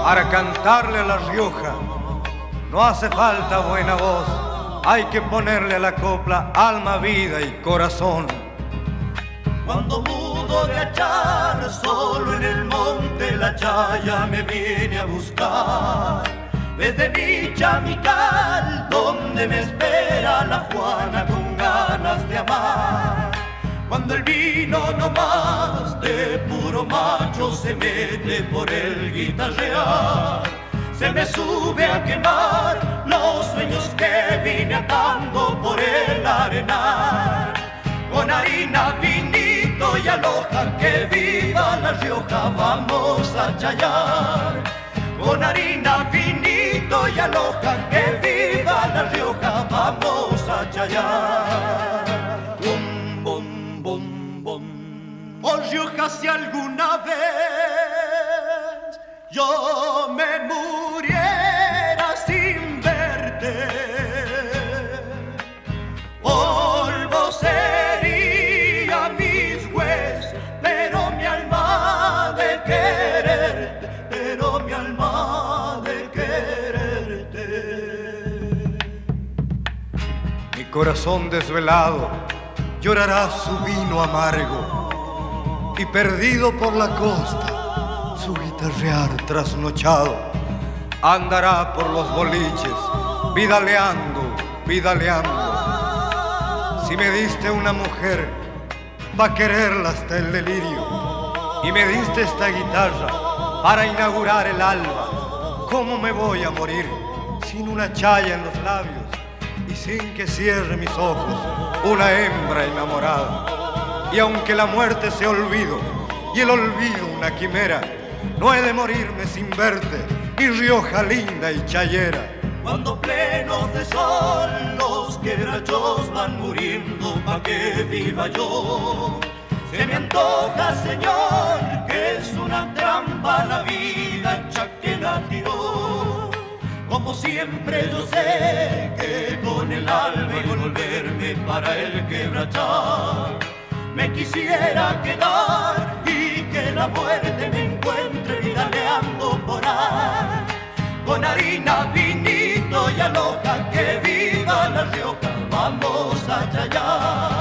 Para cantarle a La Rioja no hace falta buena voz, hay que ponerle a la copla alma, vida y corazón. Cuando mudo de achar, solo en el monte la chaya me viene a buscar. Desde mi chamical, donde me espera la Juana con ganas de amar. Cuando el vino no más de puro macho se mete por el guitarrear, se me sube a quemar los sueños que vine atando por el arenal. Con harina, vinito y aloja, que viva La Rioja, vamos a chayar. Con harina, vinito y aloja, que viva La Rioja, vamos a chayar. Bum, bum, bum, bum. Oh Rioja, si alguna vez yo me muriera sin verte, polvo sería mis huesos, pero mi alma de quererte, pero mi alma de quererte. Mi corazón desvelado llorará su vino amargo, y perdido por la costa su guitarrear trasnochado andará por los boliches, vidaleando, vidaleando. Si me diste una mujer pa' quererla hasta el delirio, y me diste esta guitarra para inaugurar el alba, ¿cómo me voy a morir sin una chaya en los labios y sin que cierre mis ojos una hembra enamorada? Y aunque la muerte sea olvido y el olvido una quimera, no he de morirme sin verte, mi Rioja linda y chayera. Cuando plenos de sol los quebrachos van muriendo pa' que viva yo, se me antoja, Señor, que es una trampa la vida hecha que la tiró. Como siempre yo sé que con el alma y volverme para el quebrachar, me quisiera quedar y que la muerte me encuentre vidaleando por ahí. Con harina, vinito y aloja, que viva La Rioja, vamos a chayar.